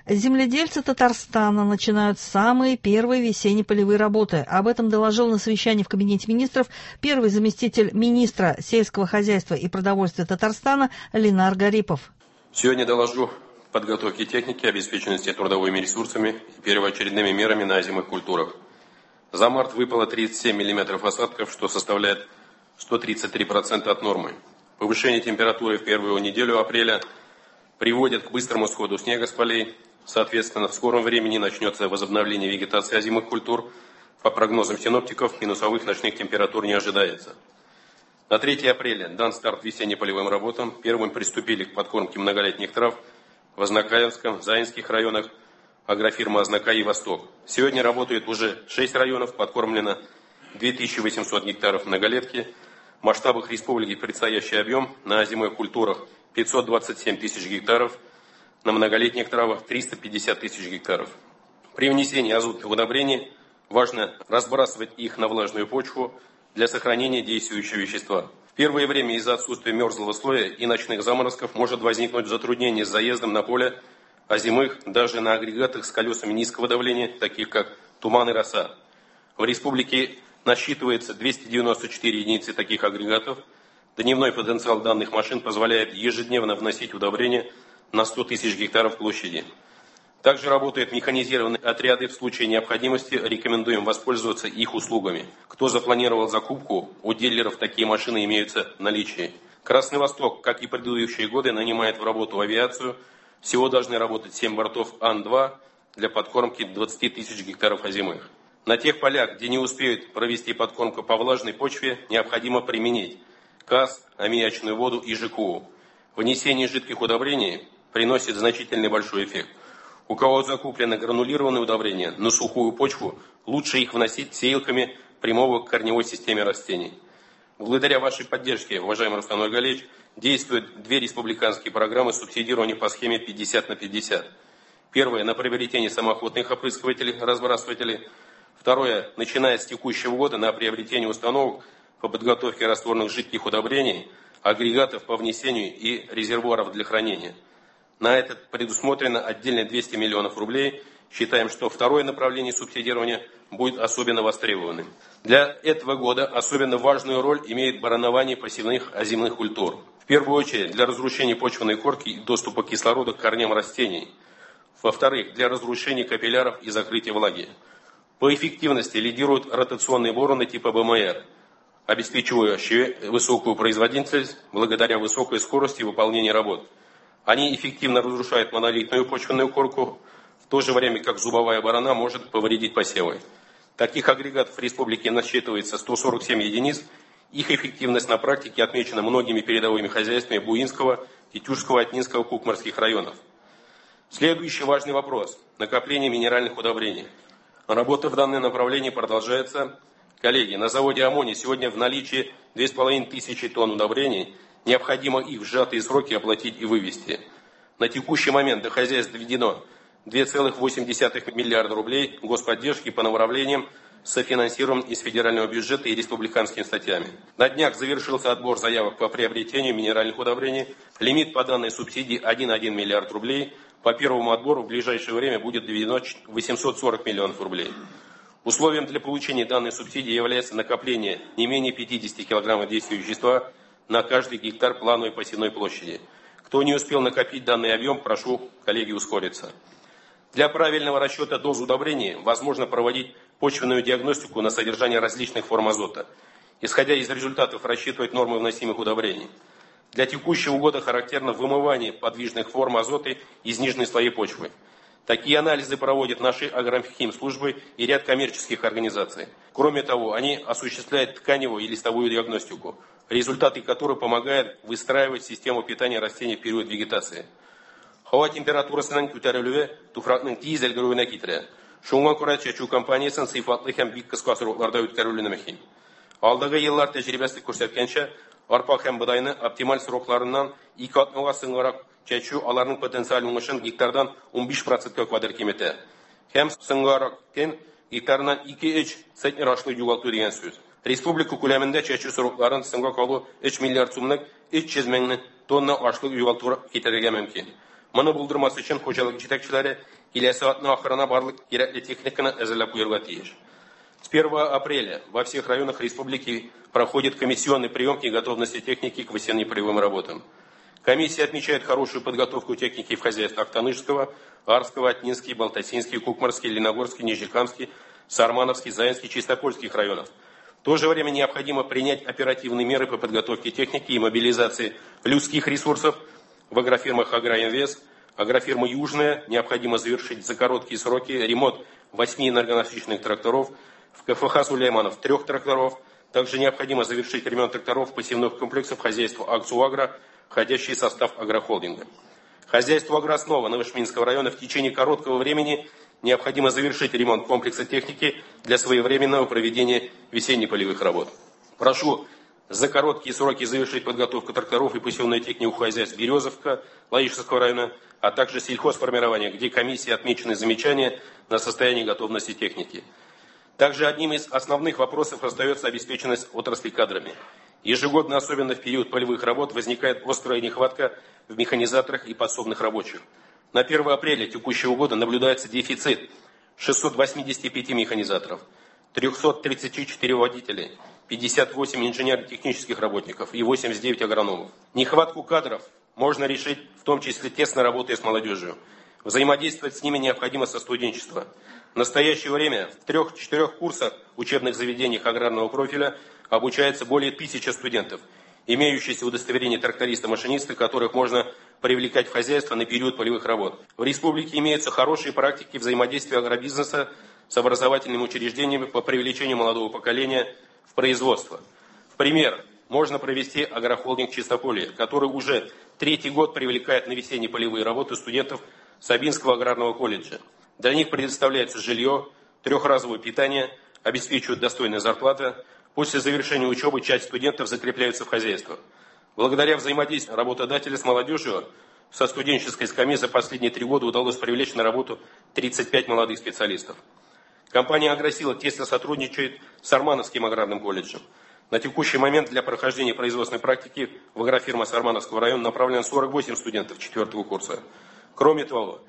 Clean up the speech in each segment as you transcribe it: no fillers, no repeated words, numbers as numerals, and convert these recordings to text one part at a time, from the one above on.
Земледельцы Татарстана начинают самые первые весенне-полевые работы. Об этом доложил на совещании в Кабинете министров первый заместитель министра сельского хозяйства и продовольствия Татарстана Ленар Гарипов. Сегодня доложу подготовки техники, обеспеченности трудовыми ресурсами и первоочередными мерами на озимых культурах. За март выпало 37 мм осадков, что составляет 133% от нормы. Повышение температуры в первую неделю апреля приводит к быстрому сходу снега с полей. Соответственно, в скором времени начнется возобновление вегетации озимых культур. По прогнозам синоптиков, минусовых ночных температур не ожидается. На 3 апреля дан старт весенне-полевым работам. Первым приступили к подкормке многолетних трав в Азнакаевском, Заинских районах, агрофирма «Азнакай» и «Восток». Сегодня работают уже 6 районов, подкормлено 2800 гектаров многолетки. В масштабах республики предстоящий объем на озимых культурах 527 тысяч гектаров, на многолетних травах 350 тысяч гектаров. При внесении азотных удобрений важно разбрасывать их на влажную почву для сохранения действующего вещества. В первое время из-за отсутствия мерзлого слоя и ночных заморозков может возникнуть затруднение с заездом на поле озимых даже на агрегатах с колесами низкого давления, таких как туман и роса. В республике насчитывается 294 единицы таких агрегатов. Дневной потенциал данных машин позволяет ежедневно вносить удобрения на 100 тысяч гектаров площади. Также работают механизированные отряды. В случае необходимости рекомендуем воспользоваться их услугами. Кто запланировал закупку, у дилеров такие машины имеются в наличии. Красный Восток, как и предыдущие годы, нанимает в работу авиацию. Всего должны работать 7 бортов Ан-2 для подкормки 20 тысяч гектаров озимых. На тех полях, где не успеют провести подкормку по влажной почве, необходимо применить КАС, аммиачную воду и ЖКУ. Внесение жидких удобрений приносит значительный большой эффект. У кого закуплены гранулированные удобрения на сухую почву, лучше их вносить сеялками прямого к корневой системе растений. Благодаря вашей поддержке, уважаемый Рустам Нургалиевич, действуют 2 республиканские программы субсидирования по схеме 50/50. Первое – на приобретение самоходных опрыскивателей, разбрасывателей. Второе – начиная с текущего года на приобретение установок по подготовке растворных жидких удобрений, агрегатов по внесению и резервуаров для хранения. На это предусмотрено отдельно 200 миллионов рублей. Считаем, что второе направление субсидирования будет особенно востребованным. Для этого года особенно важную роль имеет баранование посевных озимых культур. В первую очередь для разрушения почвенной корки и доступа кислорода к корням растений. Во-вторых, для разрушения капилляров и закрытия влаги. По эффективности лидируют ротационные бороны типа БМР, обеспечивающие высокую производительность благодаря высокой скорости выполнения работ. Они эффективно разрушают монолитную почвенную корку, в то же время как зубовая борона может повредить посевы. Таких агрегатов в республике насчитывается 147 единиц. Их эффективность на практике отмечена многими передовыми хозяйствами Буинского, Тетюшского, Отнинского, Кукмарских районов. Следующий важный вопрос – накопление минеральных удобрений. Работа в данном направлении продолжается. Коллеги, на заводе «Амони» сегодня в наличии 2500 тонн удобрений. Необходимо их в сжатые сроки оплатить и вывести. На текущий момент до хозяйств доведено 2,8 миллиарда рублей господдержки по направлениям, софинансирован из федерального бюджета и республиканскими статьями. На днях завершился отбор заявок по приобретению минеральных удобрений. Лимит по данной субсидии 1,1 миллиард рублей. По первому отбору в ближайшее время будет доведено 840 миллионов рублей. Условием для получения данной субсидии является накопление не менее 50 килограммов действующего вещества на каждый гектар плановой посевной площади. Кто не успел накопить данный объем, прошу, коллеги, ускориться. Для правильного расчета доз удобрений возможно проводить почвенную диагностику на содержание различных форм азота. Исходя из результатов, рассчитывать нормы вносимых удобрений. Для текущего года характерно вымывание подвижных форм азота из нижней слои почвы. Такие анализы проводят наши агрохимслужбы и ряд коммерческих организаций. Кроме того, они осуществляют тканевую и листовую диагностику, результаты которой помогают выстраивать систему питания растений в период вегетации. Hava температурасының көтерілуі туфракның тиз өлгөрүенә китерә. Шуңа күрә чәчү кампаниясын сыйфатлы һәм бик кыска срокларда үткәрүлене мөһим. Алдагы еллар тәҗрибәсе күрсәткәнчә, арпа һәм бодайны оптималь срокларыннан 2 атнага сыңгарак чәчү аларның потенциаль уңышын гектардан 15%-ка кадәр киметә. Һәм сыңгарак гектарынан 2-3 центнер ашлык югалту дигән сүз. Республика күләмендә чәчү срокларын сыңга калу 3 миллиард сумлык 300 мең тонна ашлык югалту китерергә мөмкин. Моны булдырмас өчен хуҗалык җитәкчеләре келесі охрана барлық керекті техниканы әзірлеп қойырға тиіс. С 1 апреля во всех районах республики проходит комиссионный прием и готовности техники к весенне-полевым работам. Комиссия отмечает хорошую подготовку техники в хозяйствах Актанышского, Арского, Атнинский, Балтасинский, Кукмарский, Леногорский, Нижнекамский, Сармановский, Заинский, Чистопольских районов. В то же время необходимо принять оперативные меры по подготовке техники и мобилизации людских ресурсов в агрофирмах «Агроинвест», агрофирма «Южная». Необходимо завершить за короткие сроки ремонт 8 энергонасыщенных тракторов, в КФХ «Сулейманов» 3 тракторов. Также необходимо завершить ремонт тракторов посевных комплексов хозяйства «Акцуагро», входящий в состав агрохолдинга. Хозяйству «Агроснова» Новошминского района в течение короткого времени необходимо завершить ремонт комплекса техники для своевременного проведения весенне-полевых работ. Прошу за короткие сроки завершить подготовку тракторов и посевной техники у хозяйств Березовка, Лаишевского района, а также сельхозформирования, где комиссии отмечены замечания на состояние готовности техники. Также одним из основных вопросов остается обеспеченность отрасли кадрами. Ежегодно, особенно в период полевых работ, возникает острая нехватка в механизаторах и подсобных рабочих. На 1 апреля текущего года наблюдается дефицит 685 механизаторов, 334 водителей, 58 инженерно-технических работников и 89 агрономов. Нехватку кадров можно решить, в том числе тесно работая с молодежью. Взаимодействовать с ними необходимо со студенчества. В настоящее время в 3-4 курсах учебных заведениях аграрного профиля обучается более 1000 студентов, имеющиеся удостоверение тракториста-машиниста, которых можно привлекать в хозяйство на период полевых работ. В республике имеются хорошие практики взаимодействия агробизнеса с образовательными учреждениями по привлечению молодого поколения в производство. В пример можно провести агрохолдинг «Чистополье», который уже 3-й год привлекает на весенние полевые работы студентов Сабинского аграрного колледжа. Для них предоставляется жилье, 3-разовое питание, обеспечивают достойная зарплата. После завершения учебы часть студентов закрепляются в хозяйствах. Благодаря взаимодействию работодателя с молодежью со студенческой скамьи за последние 3 года удалось привлечь на работу 35 молодых специалистов. Компания «Агросила» тесно сотрудничает с Сармановским аграрным колледжем. На текущий момент для прохождения производственной практики в агрофирма Сармановского района направлено 48 студентов 4-го курса. Кроме того,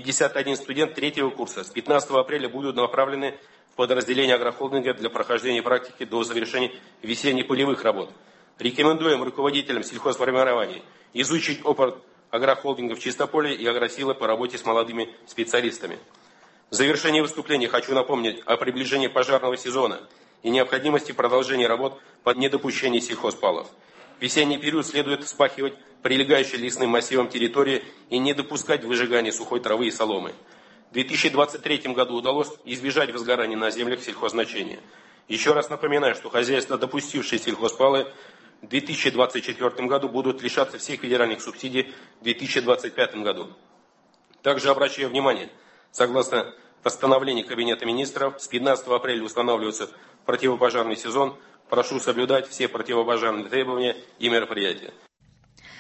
51 студент 3-го курса с 15 апреля будут направлены в подразделение агрохолдинга для прохождения практики до завершения весенне-полевых работ. Рекомендуем руководителям сельхозформирований изучить опыт агрохолдинга в Чистополье и «Агросилы» по работе с молодыми специалистами. В завершение выступления хочу напомнить о приближении пожарного сезона и необходимости продолжения работ по недопущению сельхозпалов. В весенний период следует вспахивать прилегающие лесным массивам территории и не допускать выжигания сухой травы и соломы. В 2023 году удалось избежать возгорания на землях сельхоззначения. Еще раз напоминаю, что хозяйства, допустившие сельхозпалы, в 2024 году будут лишаться всех федеральных субсидий в 2025 году. Также обращаю внимание, согласно постановлению Кабинета министров, с 15 апреля устанавливается противопожарный сезон. Прошу соблюдать все противопожарные требования и мероприятия.